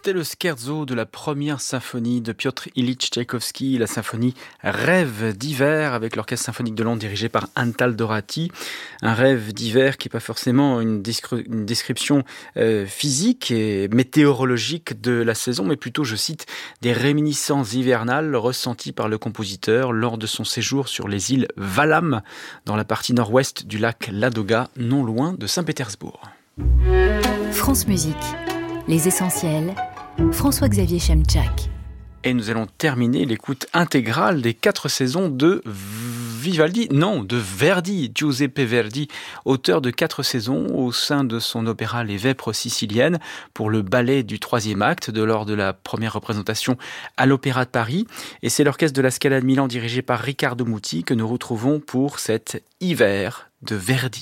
C'était le scherzo de la première symphonie de Piotr Ilyich Tchaïkovski, la symphonie Rêve d'hiver avec l'Orchestre symphonique de Londres dirigé par Antal Dorati. Un rêve d'hiver qui n'est pas forcément une description physique et météorologique de la saison, mais plutôt, je cite, des réminiscences hivernales ressenties par le compositeur lors de son séjour sur les îles Valam, dans la partie nord-ouest du lac Ladoga, non loin de Saint-Pétersbourg. France Musique. Les essentiels, François-Xavier Chemchak. Et nous allons terminer l'écoute intégrale des 4 saisons de Verdi, Giuseppe Verdi, auteur de 4 saisons au sein de son opéra Les Vêpres siciliennes pour le ballet du 3e acte lors de la première représentation à l'Opéra de Paris. Et c'est l'orchestre de la Scala de Milan dirigé par Riccardo Muti que nous retrouvons pour cet hiver de Verdi.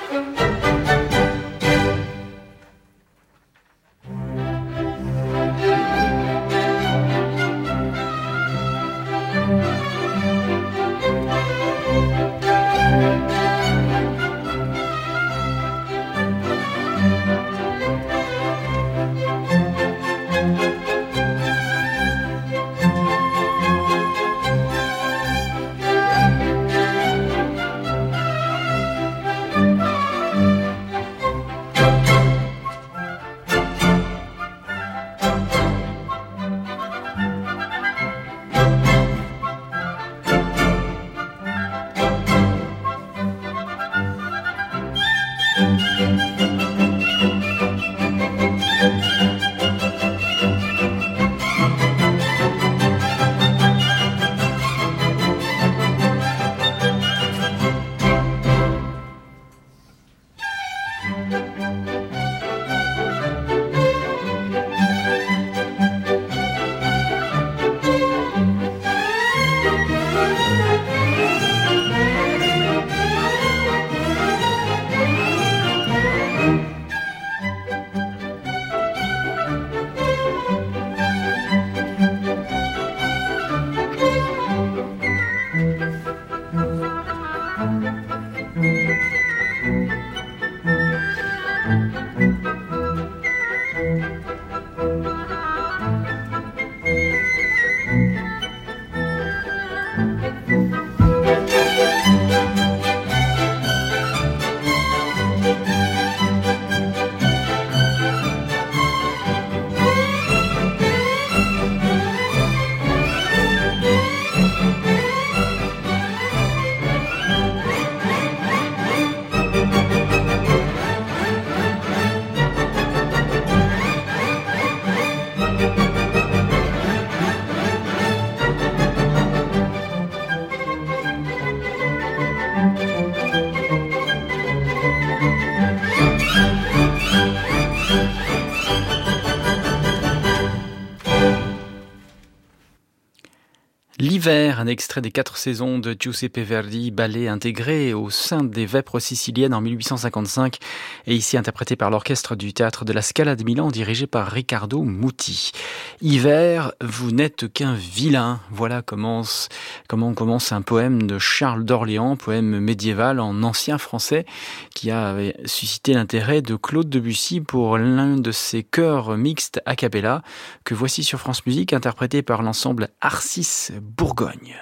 L'hiver, un extrait des 4 saisons de Giuseppe Verdi, ballet intégré au sein des Vêpres siciliennes en 1855 et ici interprété par l'orchestre du théâtre de la Scala de Milan dirigé par Riccardo Muti. Hiver, vous n'êtes qu'un vilain. Voilà comment commence un poème de Charles d'Orléans, poème médiéval en ancien français qui a suscité l'intérêt de Claude Debussy pour l'un de ses chœurs mixtes a cappella que voici sur France Musique interprété par l'ensemble Arcis Bourgogne.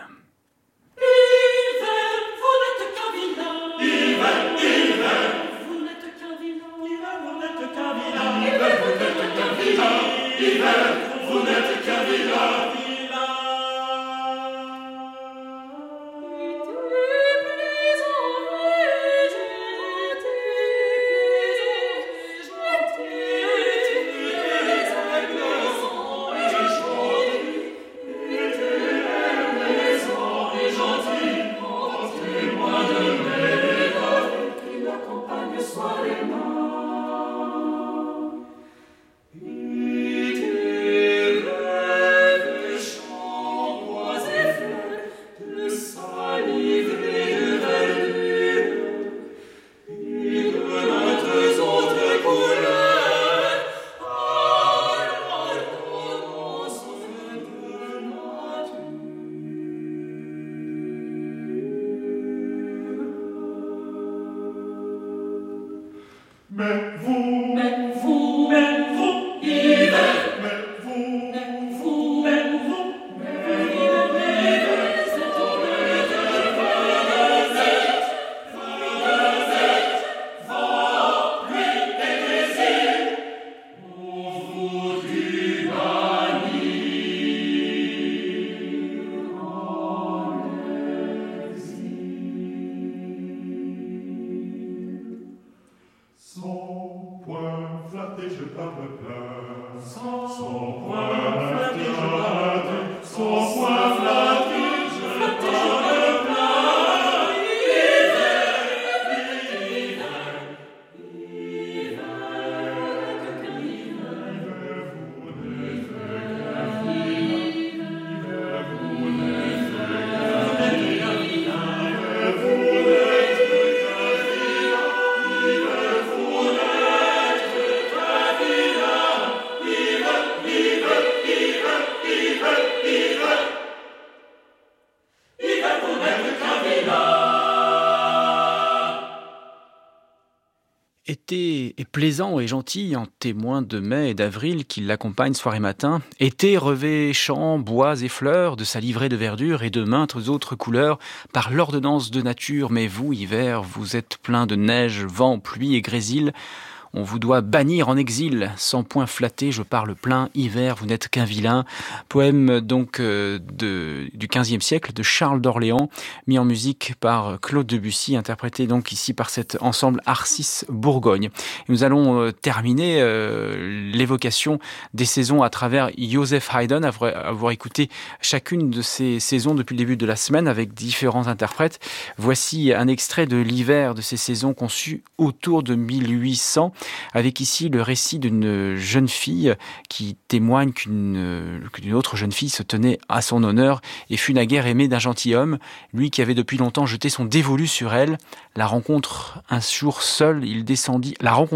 Été est plaisant et gentil, en témoin de mai et d'avril qui l'accompagnent soir et matin. Été revêt champs, bois et fleurs, de sa livrée de verdure et de maintes autres couleurs, par l'ordonnance de nature. Mais vous, hiver, vous êtes plein de neige, vent, pluie et grésil. On vous doit bannir en exil, sans point flatté, je parle plein, hiver, vous n'êtes qu'un vilain. Poème donc du XVe siècle de Charles d'Orléans, mis en musique par Claude Debussy, interprété donc ici par cet ensemble Arcis Bourgogne. Et nous allons terminer l'évocation des saisons à travers Joseph Haydn, avoir écouté chacune de ces saisons depuis le début de la semaine avec différents interprètes. Voici un extrait de l'hiver de ces saisons conçues autour de 1800. Avec ici le récit d'une jeune fille qui témoigne qu'une autre jeune fille se tenait à son honneur et fut naguère aimée d'un gentilhomme, lui qui avait depuis longtemps jeté son dévolu sur elle. La rencontra un jour seul, il descendit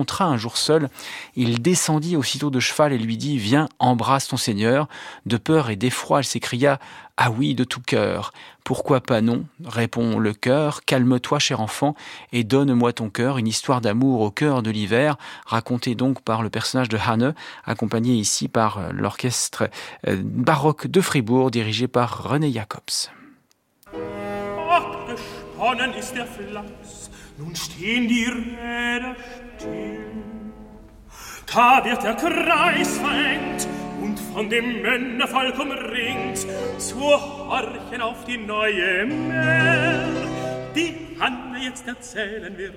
aussitôt de cheval et lui dit « Viens, embrasse ton Seigneur ». De peur et d'effroi, elle s'écria « Ah oui, de tout cœur ». « Pourquoi pas non ?» répond le cœur. « Calme-toi, cher enfant, et donne-moi ton cœur. » Une histoire d'amour au cœur de l'hiver, racontée donc par le personnage de Hanne, accompagné ici par l'orchestre baroque de Fribourg, dirigé par René Jacobs. Abgesponnen ist der Flachs, nun stehen die Räder still. Da wird der Kreis verengt und von dem Männervolk umringt, zu horchen auf die neue Mär, die Hanne jetzt erzählen wird.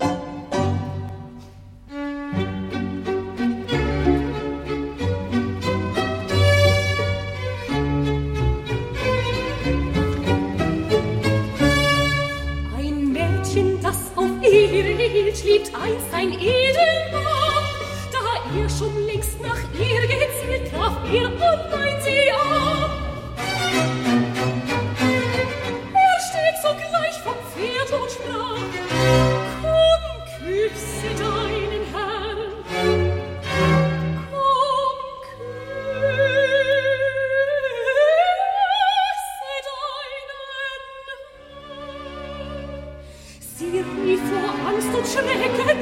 Ein Mädchen, das auf ihre Welt liebt einst ein Edelmann, da er schon längst nach ihr gezielt, traf er und meint sie an. Er stieg sogleich vom Pferd und sprach: Komm, küsse deinen Herrn. Komm, küsse deinen Herrn. Sie rief vor Angst und Schrecken: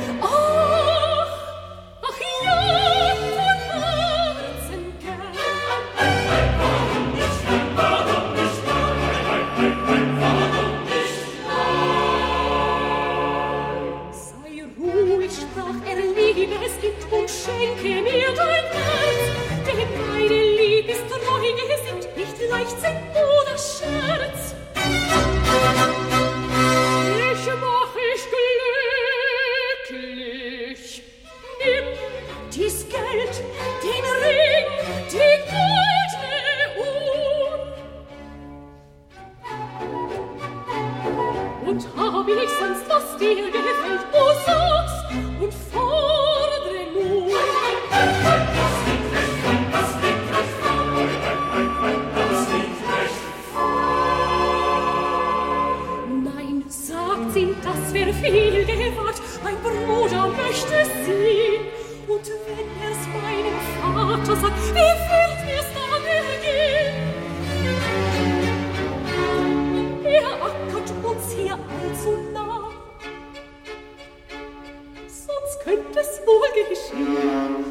Ach ja, von Herzen gern. Warum nicht, warum nicht, warum nicht, sei ruhig, sprach er, Liebeskind, und schenke mir dein Herz, denn meine Lieb ist treu gesinnt, nicht Leichtsinn oder Scherz. Ich mach dich glücklich. Nimm dies Geld, den Ring, die goldene Uhr. Und hab ich sonst, was dir gefällt, o sag's und fordre nur. Nein, sagt sie, das wär viel gewagt, mein Bruder möchte sie. Und wenn er's meinem Vater sagt, wie wird mir's dann ergehen? Er ackert uns hier allzu nah, sonst könnte es wohl geschehen.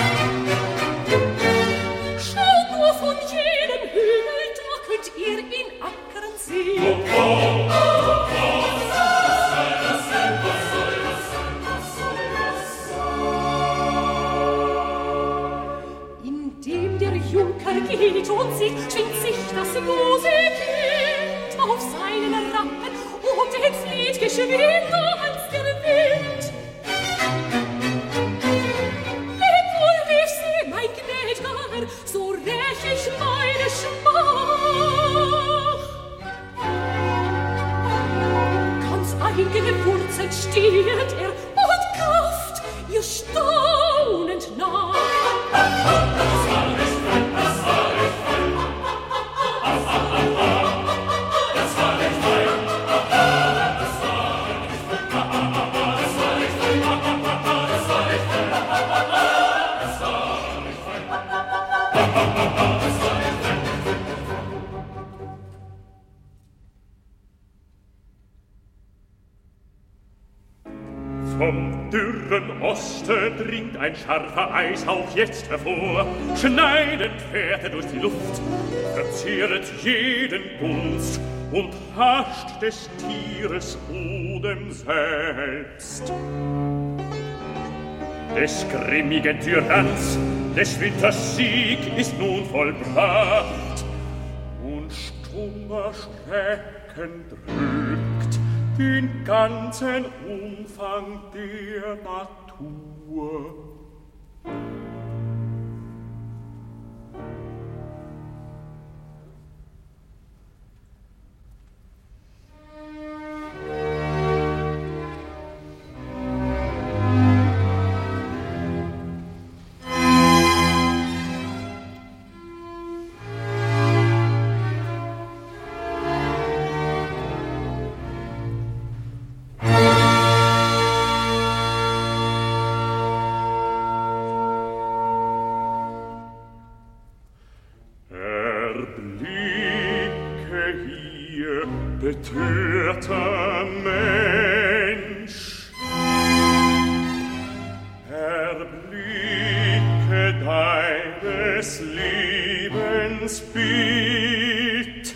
Schaut nur von jedem Hügel, da könnt ihr ihn ackern sehen. Indem der Junker geht und sieht, schwingt sich das lose Kind auf seinen Rappen und entflieht geschwinder als der Wind. Leb wohl, rief sie, mein gnädiger Herr, so räch ich meine Schmach. Ganz eingewurzelt stiert er und kauft ihr staunend nach. Vom dürren Osten dringt ein scharfer Eishauch jetzt hervor. Schneidend fährt er durch die Luft, verzehret jeden Dunst und hascht des Tieres Odem selbst. Des grimmigen Tyranns, des Winters Sieg ist nun vollbracht und stummer Schrecken drückt den ganzen Umfang der Natur. Betörter Mensch, erblicke deines Lebens Bild,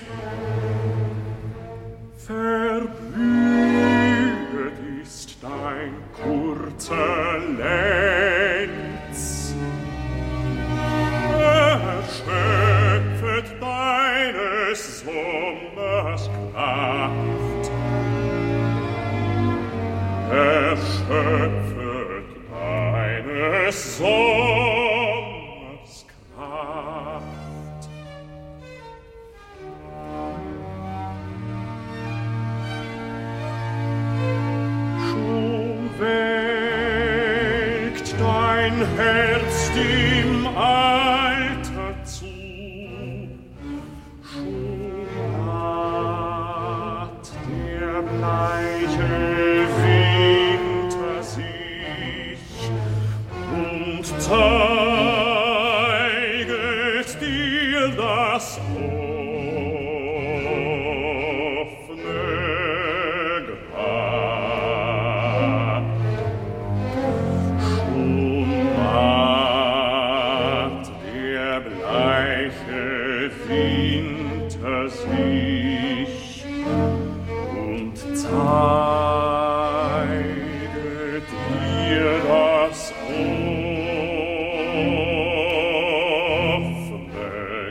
verblüht ist dein kurzer Lenz, erschöpfet deines Sommers Kraft, erschöpfet deines Sommers Kraft. Schon welkt dein Herz dem Alter zu, bleiche Winter sich und zeiget dir das offene Grab. Schon macht der bleiche Winter sich zeiget dir das offene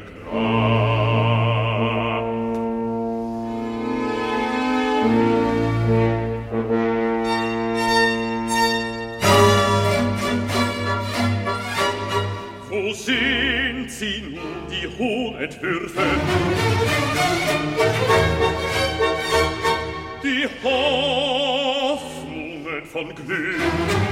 Grab. Wo sind sie nun, die hohen Entwürfe? Die Hoffnungen von Glück,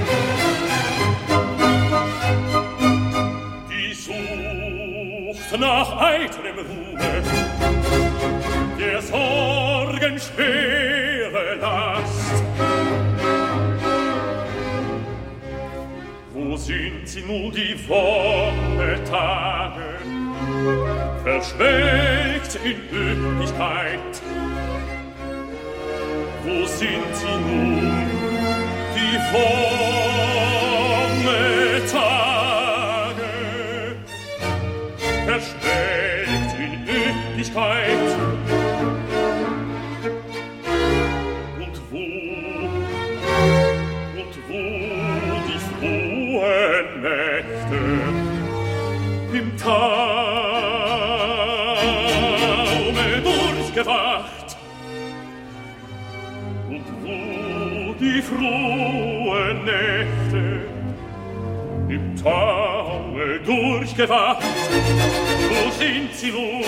die Sucht nach eitrem Ruhe, der Sorgen schwere Last. Wo sind sie nun, die Wonnetage, verschwelgt in Üppigkeit? Wo sind sie nun, die Wonnetage, versteckt in Üppigkeit? Und wo die frohen Nächte im Taume durchgewacht? Die frohen Nächte im Taume durchgewacht, wo sind sie nun?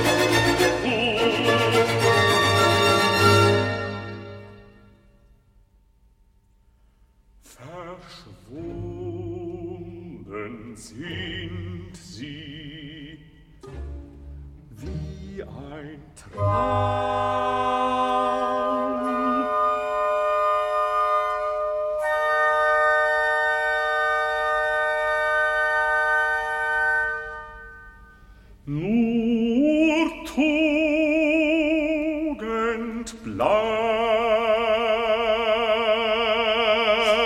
Verschwunden sind sie wie ein Traum. Nur Tugend bleibt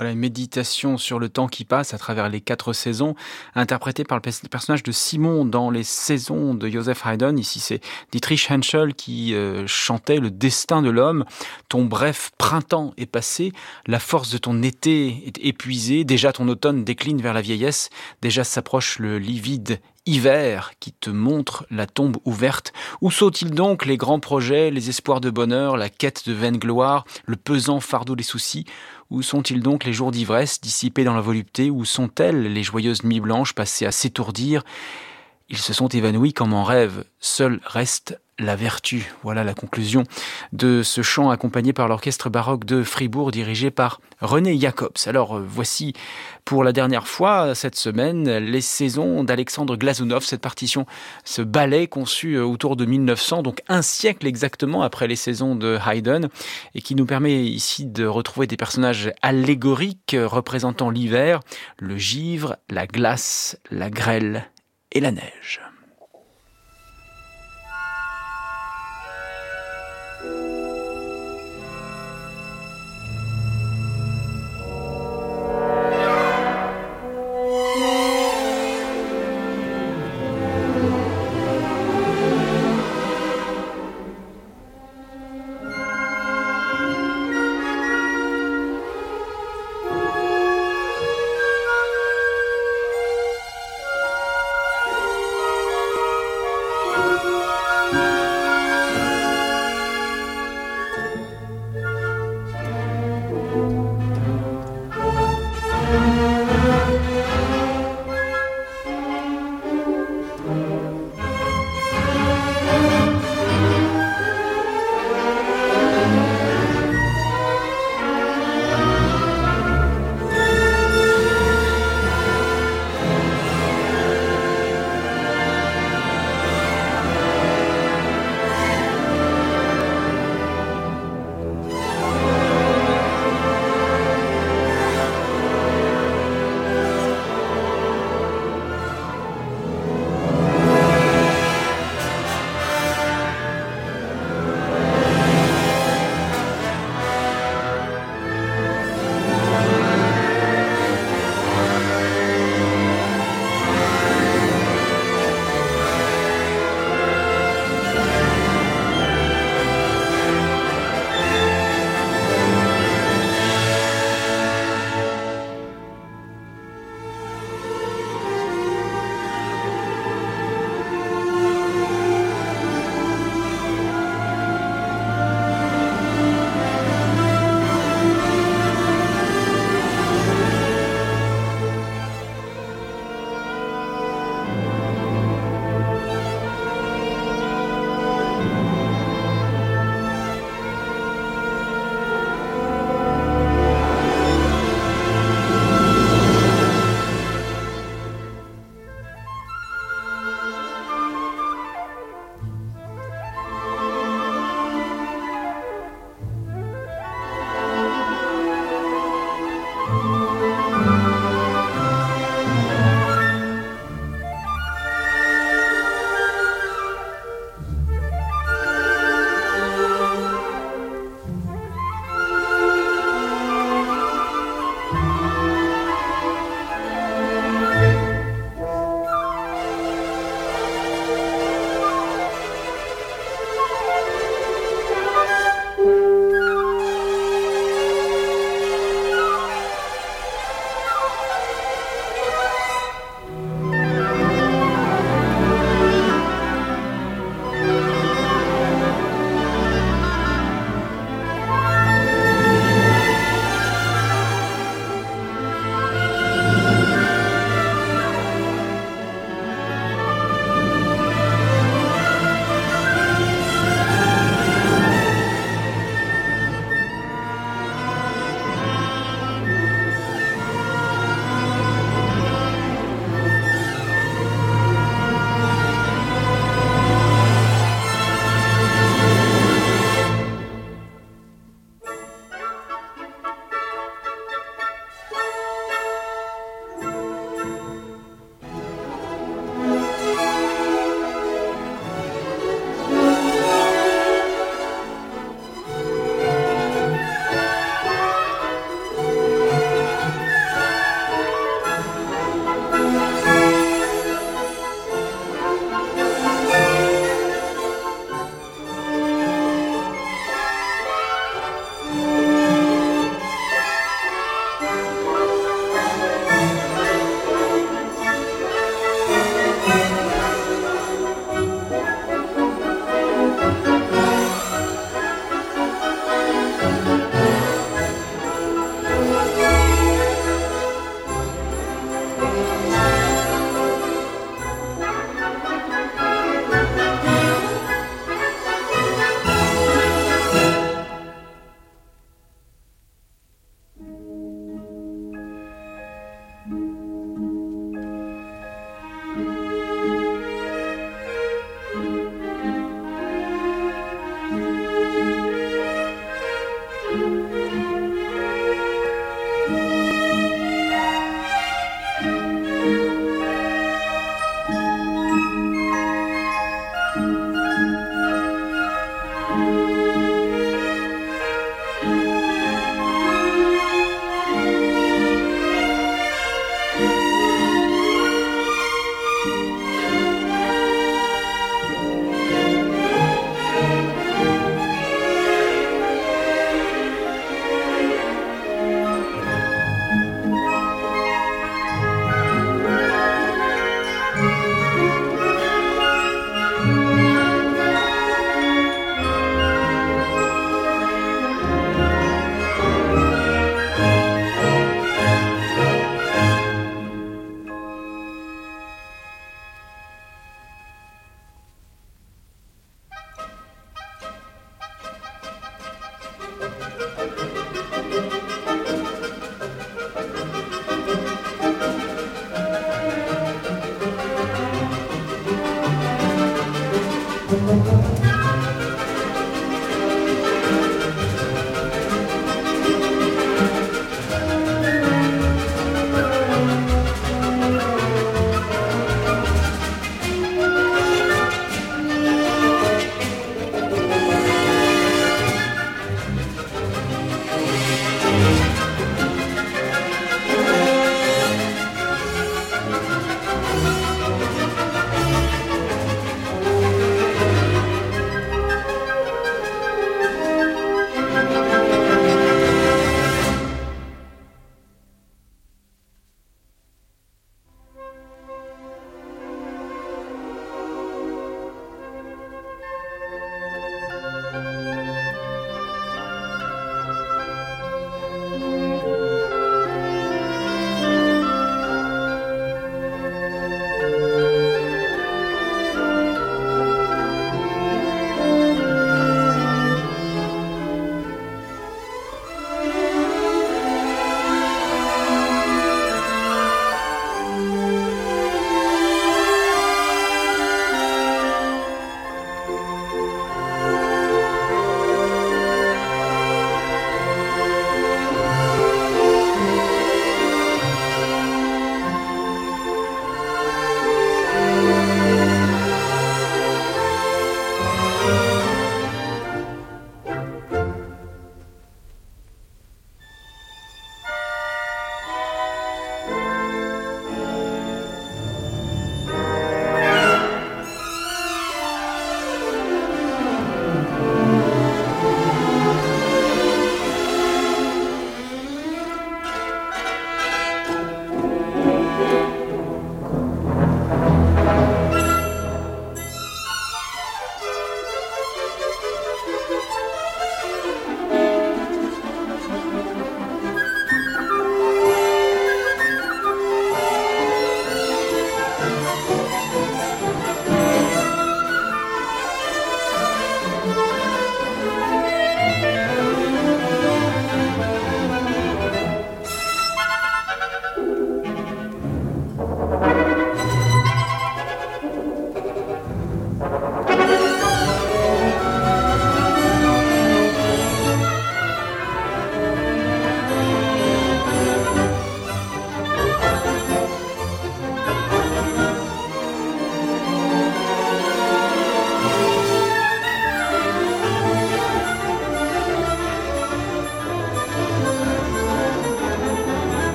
Voilà, une méditation sur le temps qui passe à travers les 4 saisons, interprétée par le personnage de Simon dans les saisons de Joseph Haydn. Ici, c'est Dietrich Henschel qui chantait le destin de l'homme. Ton bref printemps est passé, la force de ton été est épuisée, déjà ton automne décline vers la vieillesse, déjà s'approche le livide hiver qui te montre la tombe ouverte. Où sont-ils donc les grands projets, les espoirs de bonheur, la quête de vaine gloire, le pesant fardeau des soucis? Où sont-ils donc les jours d'ivresse dissipés dans la volupté? Où sont-elles les joyeuses nuits blanches passées à s'étourdir? Ils se sont évanouis comme en rêve. Seule reste la vertu. Voilà la conclusion de ce chant accompagné par l'orchestre baroque de Fribourg dirigé par René Jacobs. Alors voici pour la dernière fois cette semaine les saisons d'Alexandre Glazunov, cette partition, ce ballet conçu autour de 1900, donc un siècle exactement après les saisons de Haydn, et qui nous permet ici de retrouver des personnages allégoriques représentant l'hiver, le givre, la glace, la grêle et la neige.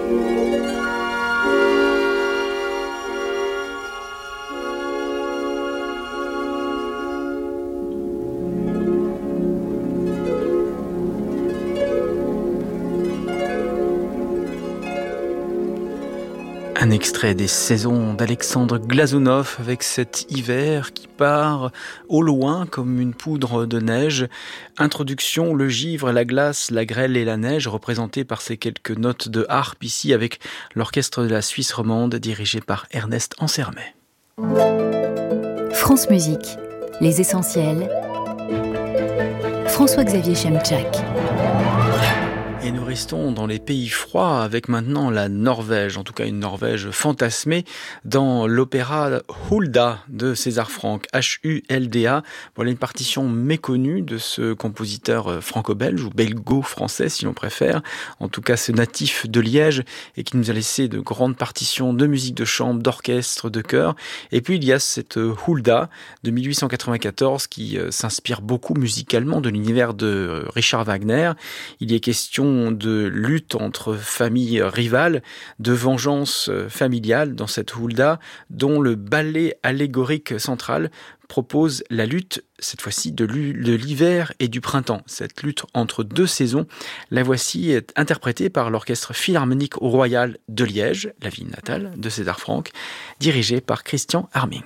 Un extrait des saisons d'Alexandre Glazunov avec cet hiver qui part au loin comme une poudre de neige. Introduction, le givre, la glace, la grêle et la neige représentés par ces quelques notes de harpe ici avec l'orchestre de la Suisse romande dirigé par Ernest Ansermet. France Musique, les essentiels. François-Xavier Chemczak. Et nous restons dans les pays froids avec maintenant la Norvège, en tout cas une Norvège fantasmée dans l'opéra Hulda de César Franck, Hulda. Voilà une partition méconnue de ce compositeur franco-belge ou belgo-français si l'on préfère, en tout cas ce natif de Liège et qui nous a laissé de grandes partitions de musique de chambre, d'orchestre, de chœur. Et puis il y a cette Hulda de 1894 qui s'inspire beaucoup musicalement de l'univers de Richard Wagner. Il y est question de lutte entre familles rivales, de vengeance familiale dans cette Hulda, dont le ballet allégorique central propose la lutte, cette fois-ci, de l'hiver et du printemps. Cette lutte entre deux saisons, la voici est interprétée par l'Orchestre Philharmonique Royal de Liège, la ville natale de César Franck, dirigé par Christian Harming.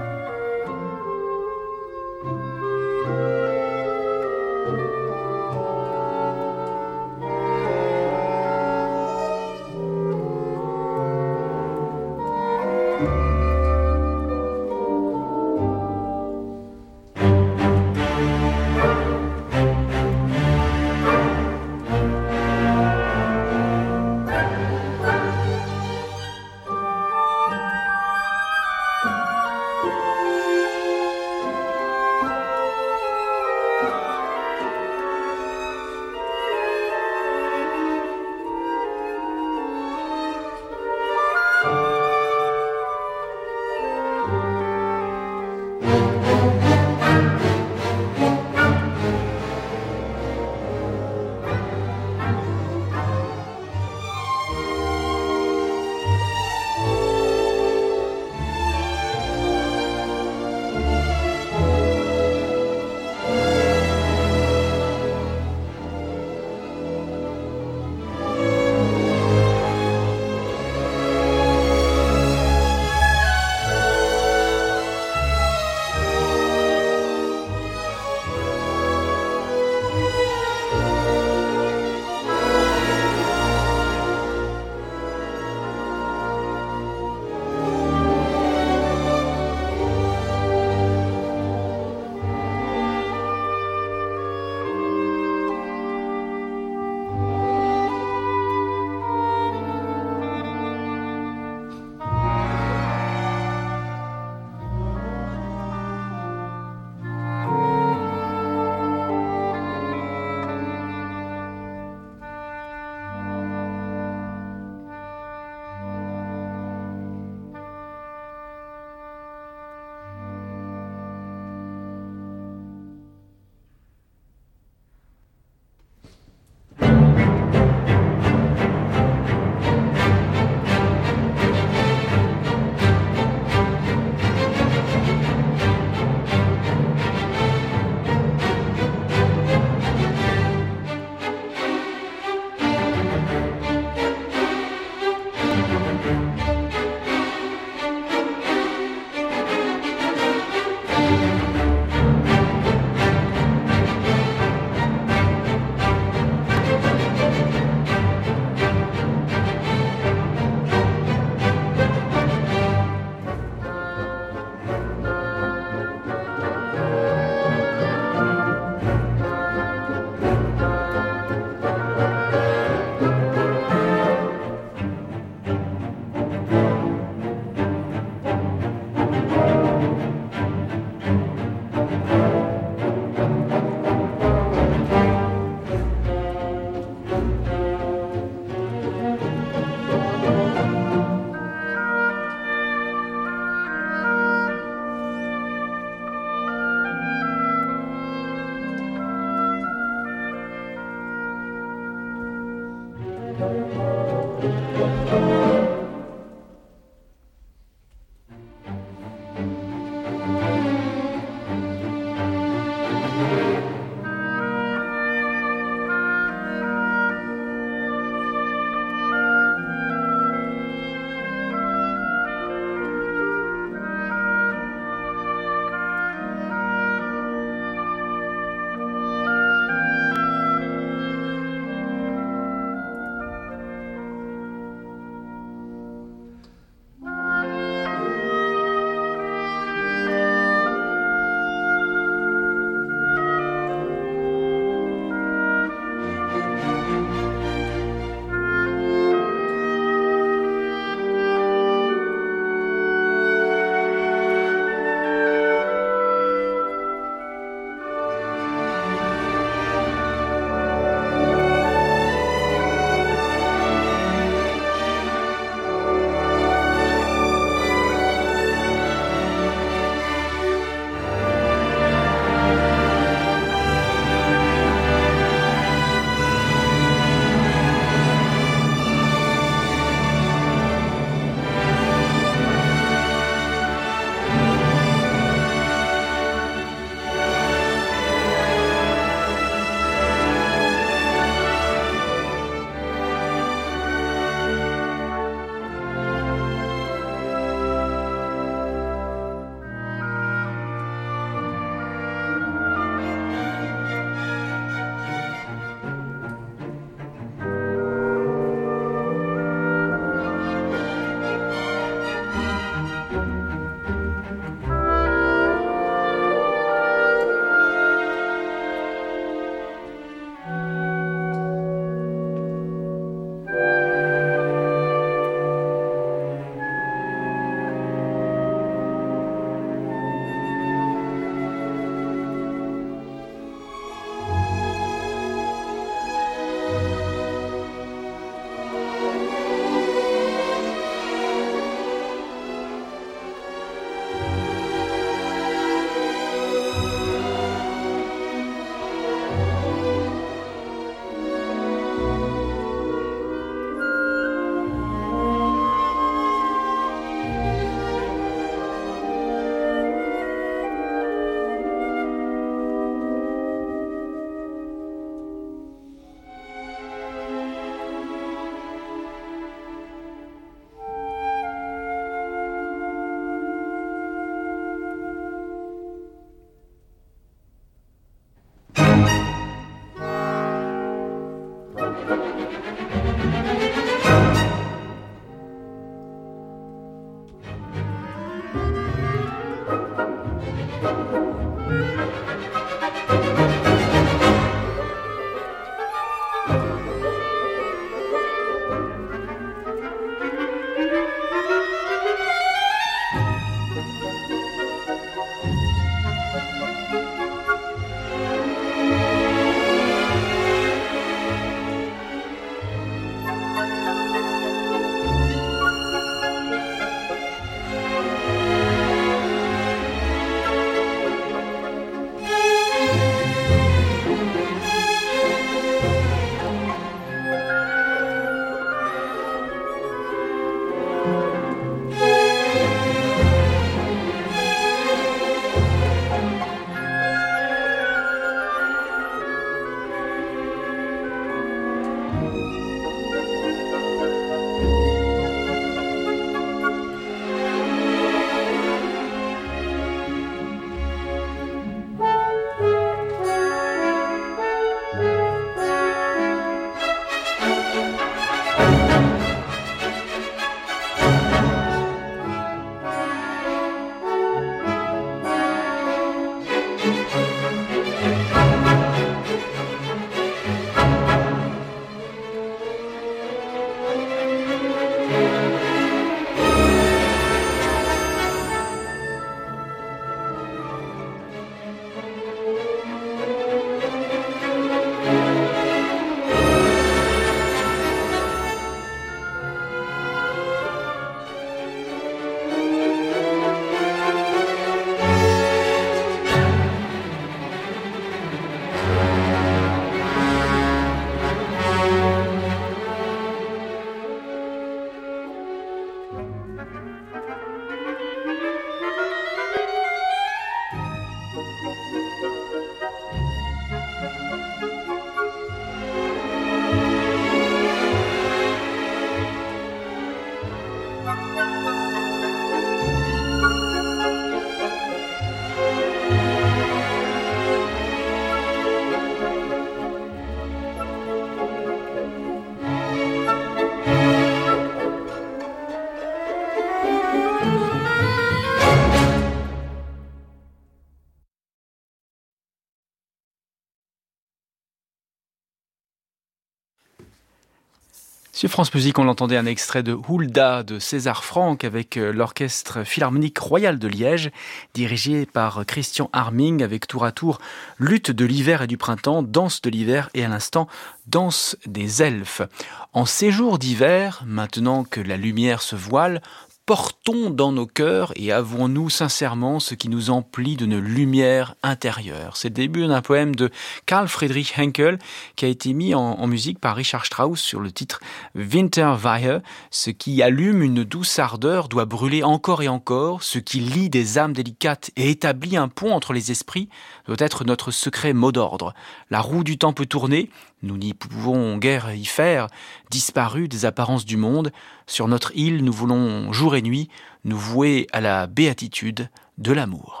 Sur France Musique, on l'entendait un extrait de Hulda de César Franck avec l'Orchestre Philharmonique Royal de Liège, dirigé par Christian Harming avec tour à tour Lutte de l'hiver et du printemps, Danse de l'hiver et à l'instant Danse des elfes. En ces jours d'hiver, maintenant que la lumière se voile, portons dans nos cœurs et avouons-nous sincèrement ce qui nous emplit d'une lumière intérieure. C'est le début d'un poème de Karl Friedrich Henkel qui a été mis en musique par Richard Strauss sur le titre Winterweihe. Ce qui allume une douce ardeur doit brûler encore et encore. Ce qui lie des âmes délicates et établit un pont entre les esprits doit être notre secret mot d'ordre. La roue du temps peut tourner, nous n'y pouvons guère y faire, disparu des apparences du monde. Sur notre île, nous voulons jour et nuit nous vouer à la béatitude de l'amour.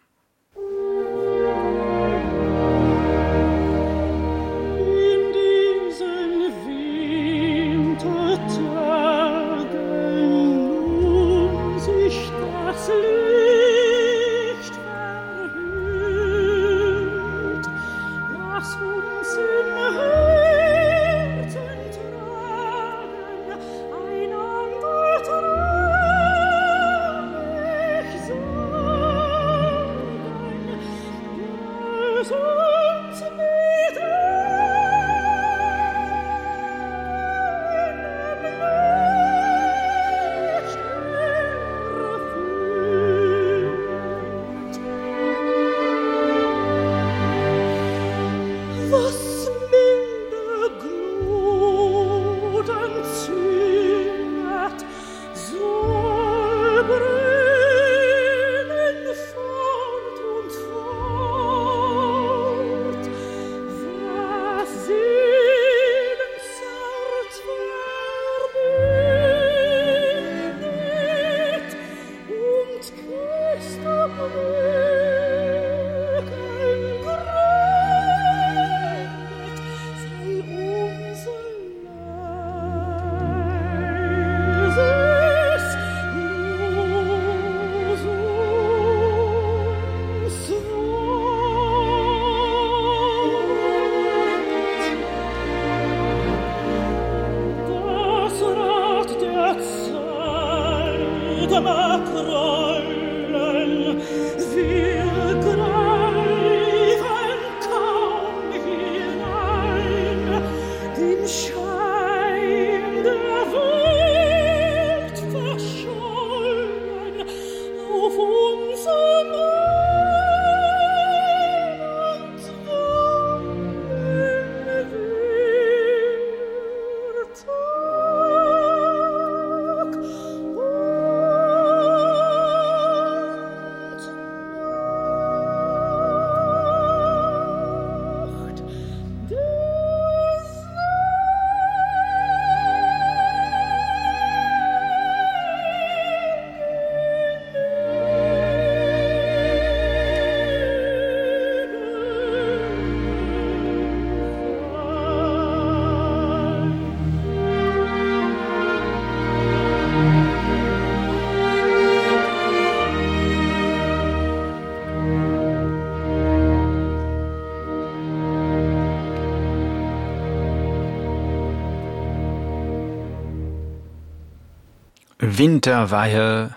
Winterweihe,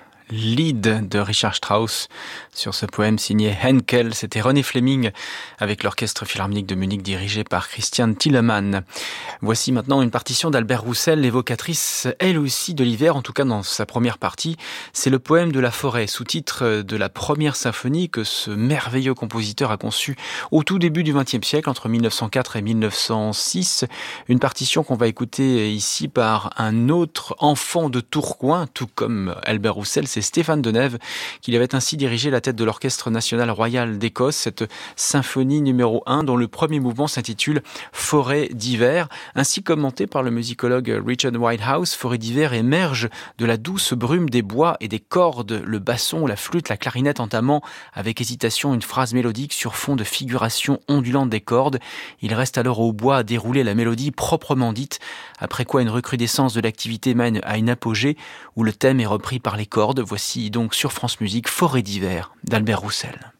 lead de Richard Strauss sur ce poème signé Henkel. C'était René Fleming avec l'Orchestre Philharmonique de Munich dirigé par Christian Thielemann. Voici maintenant une partition d'Albert Roussel, évocatrice elle aussi de l'hiver, en tout cas dans sa première partie. C'est le poème de la forêt, sous-titre de la première symphonie que ce merveilleux compositeur a conçu au tout début du XXe siècle, entre 1904 et 1906. Une partition qu'on va écouter ici par un autre enfant de Tourcoing, tout comme Albert Roussel, c'est Stéphane Denève, qui avait ainsi dirigé la tête de l'Orchestre National Royal d'Écosse, cette symphonie numéro 1 dont le premier mouvement s'intitule Forêt d'hiver. Ainsi commenté par le musicologue Richard Whitehouse, Forêt d'hiver émerge de la douce brume des bois et des cordes, le basson, la flûte, la clarinette entamant avec hésitation une phrase mélodique sur fond de figuration ondulante des cordes. Il reste alors au bois à dérouler la mélodie proprement dite, après quoi une recrudescence de l'activité mène à une apogée où le thème est repris par les cordes. Voici donc sur France Musique Forêt d'hiver d'Albert Roussel.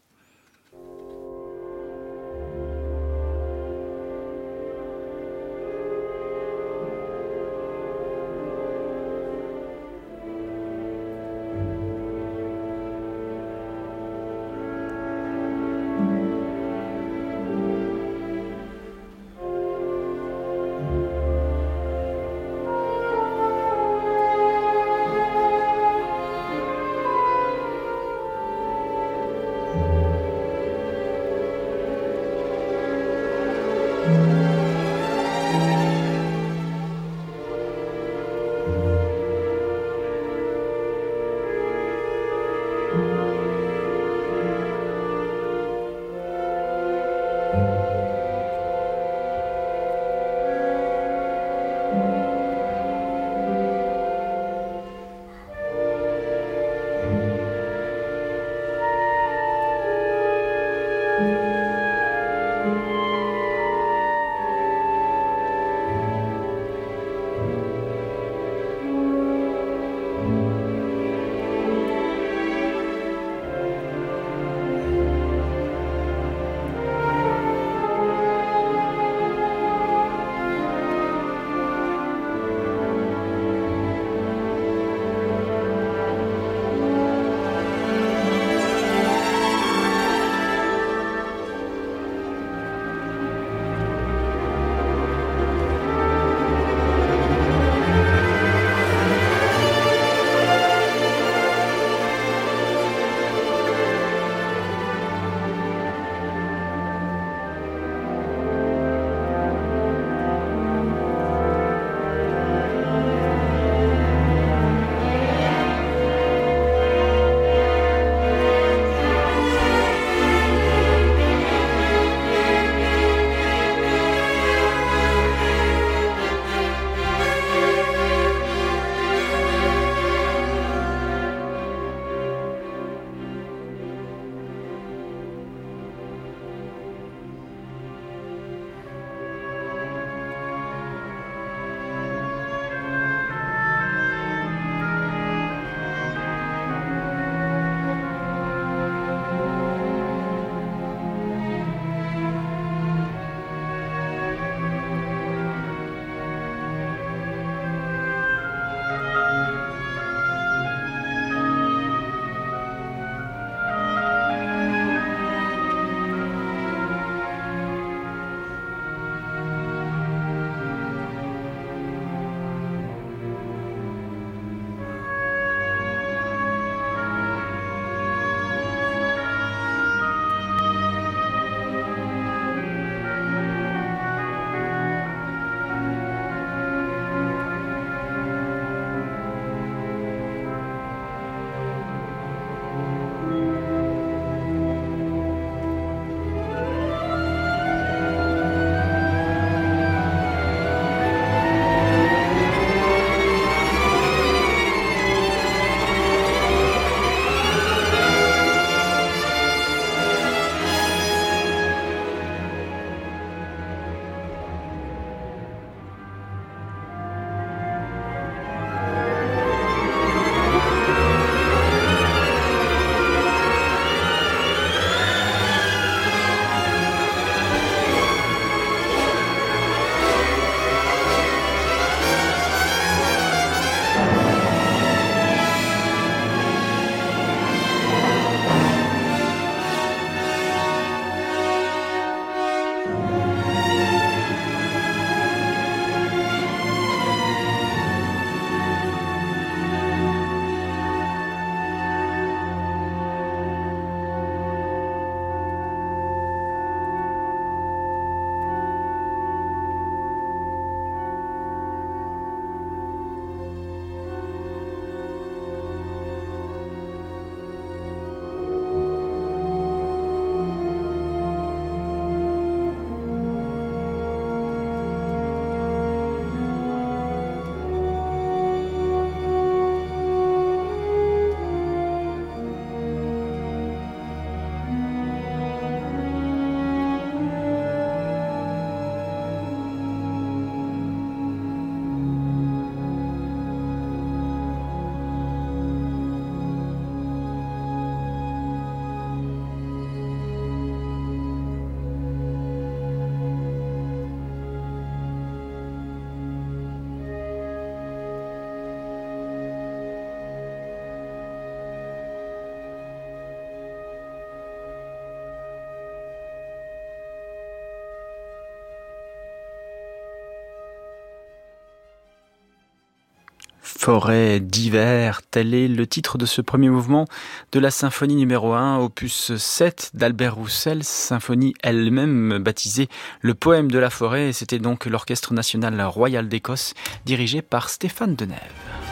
forêt d'hiver, tel est le titre de ce premier mouvement de la symphonie numéro 1, opus 7 d'Albert Roussel, symphonie elle-même baptisée Le poème de la forêt, et c'était donc l'Orchestre national royal d'Écosse, dirigé par Stéphane Denève.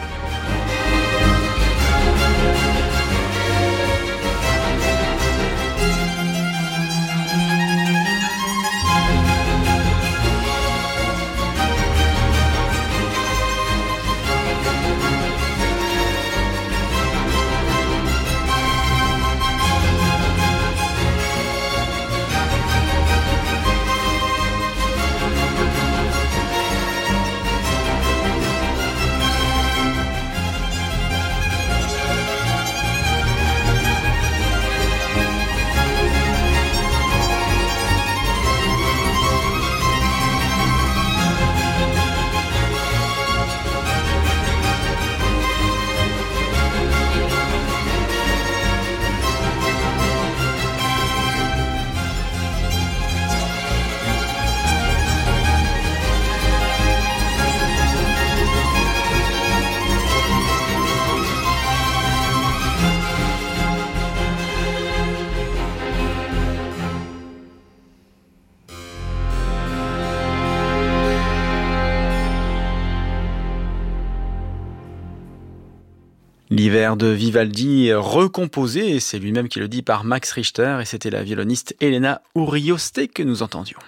L'hiver de Vivaldi recomposé, et c'est lui-même qui le dit, par Max Richter, et c'était la violoniste Elena Urioste que nous entendions.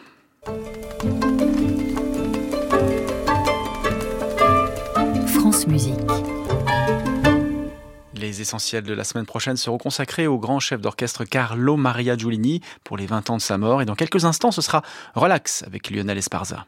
France Musique. Les essentiels de la semaine prochaine seront consacrés au grand chef d'orchestre Carlo Maria Giulini pour les 20 ans de sa mort, et dans quelques instants ce sera Relax avec Lionel Esparza.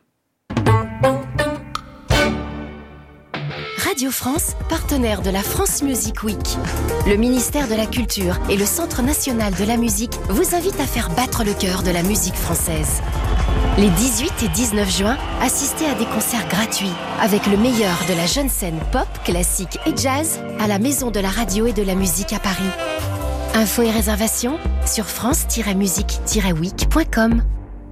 Radio France, partenaire de la France Music Week. Le ministère de la Culture et le Centre national de la musique vous invitent à faire battre le cœur de la musique française. Les 18 et 19 juin, assistez à des concerts gratuits avec le meilleur de la jeune scène pop, classique et jazz à la Maison de la Radio et de la Musique à Paris. Infos et réservations sur france-musique-week.com.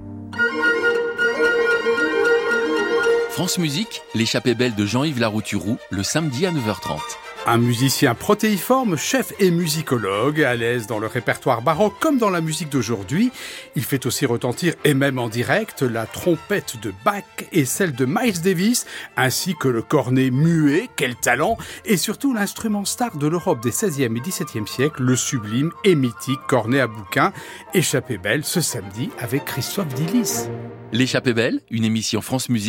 France Musique, l'échappée belle de Jean-Yves Larouturou, le samedi à 9h30. Un musicien protéiforme, chef et musicologue, à l'aise dans le répertoire baroque comme dans la musique d'aujourd'hui. Il fait aussi retentir, et même en direct, la trompette de Bach et celle de Miles Davis, ainsi que le cornet muet, quel talent, et surtout l'instrument star de l'Europe des XVIe et XVIIe siècles, le sublime et mythique cornet à bouquin. Échappée belle ce samedi avec Christophe Dillis. L'échappée belle, une émission France Musique